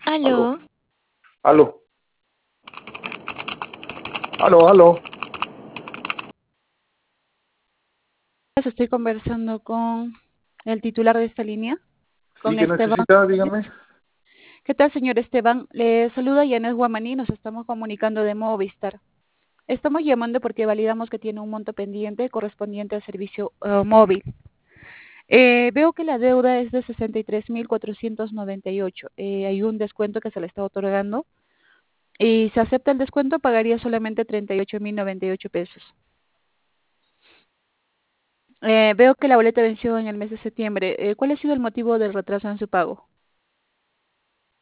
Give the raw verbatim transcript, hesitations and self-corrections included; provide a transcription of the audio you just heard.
Aló, Aló, aló, aló, aló. estoy conversando con el titular de esta línea, Sí, con ¿qué Esteban. necesita? Dígame. ¿Qué tal, señor Esteban? Le saluda Yanet Guamaní, nos estamos comunicando de Movistar. Estamos llamando porque validamos que tiene un monto pendiente correspondiente al servicio eh, móvil. Eh, veo que la deuda es de sesenta y tres mil cuatrocientos noventa y ocho. Eh, hay un descuento que se le está otorgando y si acepta el descuento pagaría solamente treinta y ocho mil noventa y ocho pesos. Eh, veo que la boleta venció en el mes de septiembre. Eh, ¿cuál ha sido el motivo del retraso en su pago?